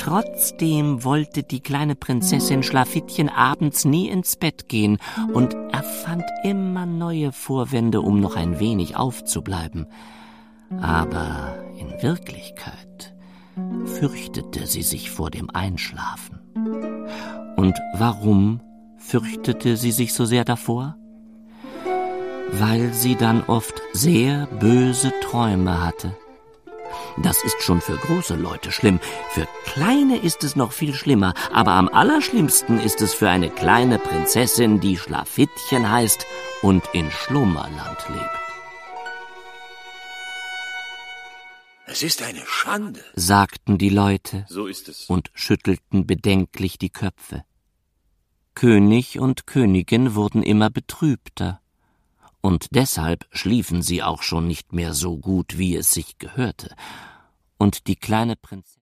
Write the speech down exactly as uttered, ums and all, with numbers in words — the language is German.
Trotzdem wollte die kleine Prinzessin Schlafittchen abends nie ins Bett gehen und erfand immer neue Vorwände, um noch ein wenig aufzubleiben. Aber in Wirklichkeit fürchtete sie sich vor dem Einschlafen. Und warum fürchtete sie sich so sehr davor? Weil sie dann oft sehr böse Träume hatte. Das ist schon für große Leute schlimm. Für Kleine ist es noch viel schlimmer. Aber am allerschlimmsten ist es für eine kleine Prinzessin, die Schlafittchen heißt und in Schlummerland lebt. Es ist eine Schande, sagten die Leute. So ist es. Und schüttelten bedenklich die Köpfe. König und Königin wurden immer betrübter. Und deshalb schliefen sie auch schon nicht mehr so gut, wie es sich gehörte. Und die kleine Prinzessin